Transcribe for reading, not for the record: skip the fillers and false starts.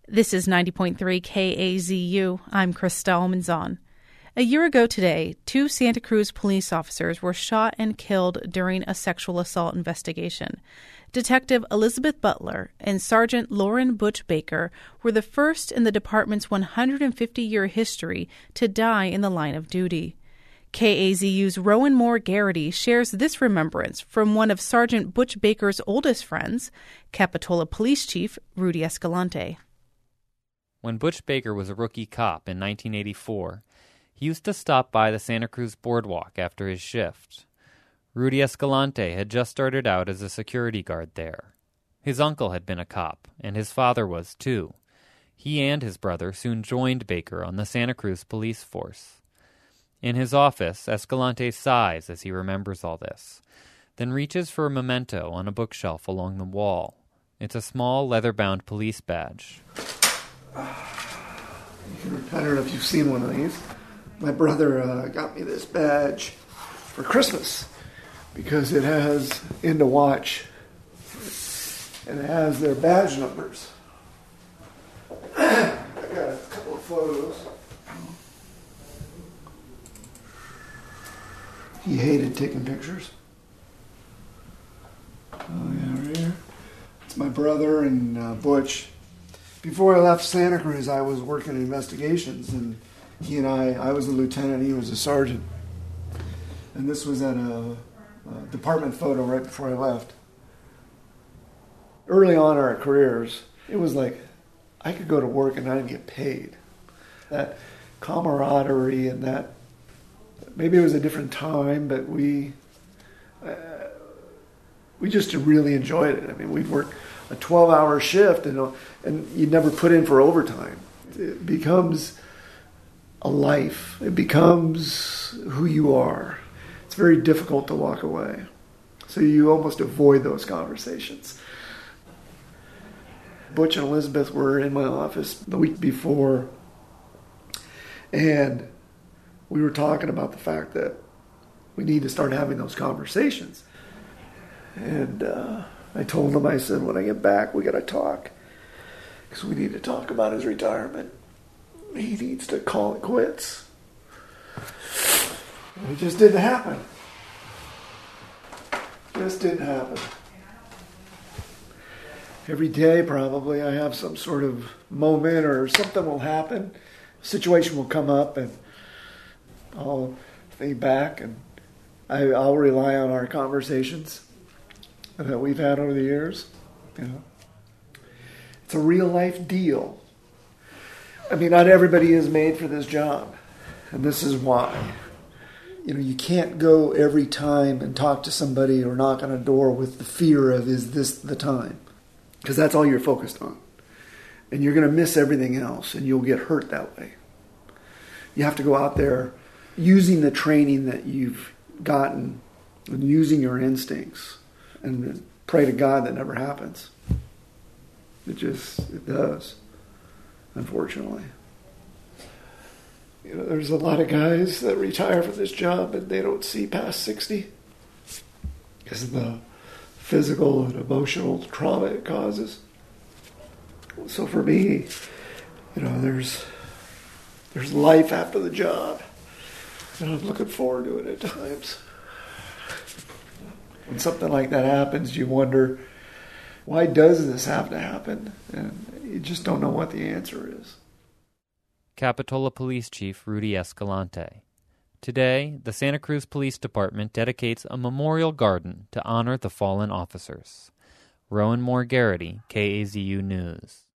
This is 90.3 KAZU. I'm Christelle Manzon. A year ago today, 2 Santa Cruz police officers were shot and killed during a sexual assault investigation. Detective Elizabeth Butler and Sergeant Lauren Butch Baker were the first in the department's 150-year history to die in the line of duty. KAZU's Rowan Moore Garrity shares this remembrance from one of Sergeant Butch Baker's oldest friends, Capitola Police Chief Rudy Escalante. When Butch Baker was a rookie cop in 1984, he used to stop by the Santa Cruz Boardwalk after his shift. Rudy Escalante had just started out as a security guard there. His uncle had been a cop, and his father was too. He and his brother soon joined Baker on the Santa Cruz police force. In his office, Escalante sighs as he remembers all this, then reaches for a memento on a bookshelf along the wall. It's a small leather-bound police badge. I don't know if you've seen one of these. My brother got me this badge for Christmas because it has In to Watch and it has their badge numbers. I got a couple of photos. He hated taking pictures. Oh yeah, right here. It's my brother and Butch. Before I left Santa Cruz, I was working in investigations, and he and I was a lieutenant, he was a sergeant. And this was at a department photo right before I left. Early on in our careers, it was like I could go to work and I didn't get paid. That camaraderie and that, maybe it was a different time, but we just really enjoyed it. I mean, we'd work a 12-hour shift, and you'd never put in for overtime. It becomes a life. It becomes who you are. It's very difficult to walk away. So you almost avoid those conversations. Butch and Elizabeth were in my office the week before, and we were talking about the fact that we need to start having those conversations. And I told him, I said, when I get back, we got to talk. Because we need to talk about his retirement. He needs to call it quits. And it just didn't happen. Just didn't happen. Every day, probably, I have some sort of moment or something will happen. A situation will come up, and I'll think back, and I'll rely on our conversations that we've had over the years. You know, it's a real life deal. I mean, not everybody is made for this job, and this is why. You know, you can't go every time and talk to somebody or knock on a door with the fear of, is this the time? Because that's all you're focused on. And you're going to miss everything else, and you'll get hurt that way. You have to go out there using the training that you've gotten and using your instincts. And pray to God that never happens. It does, unfortunately. You know, there's a lot of guys that retire from this job and they don't see past 60 because of the physical and emotional trauma it causes. So for me, you know, there's life after the job, and I'm looking forward to it at times. When something like that happens, you wonder, why does this have to happen? And you just don't know what the answer is. Capitola Police Chief Rudy Escalante. Today, the Santa Cruz Police Department dedicates a memorial garden to honor the fallen officers. Rowan Moore Garrity, KAZU News.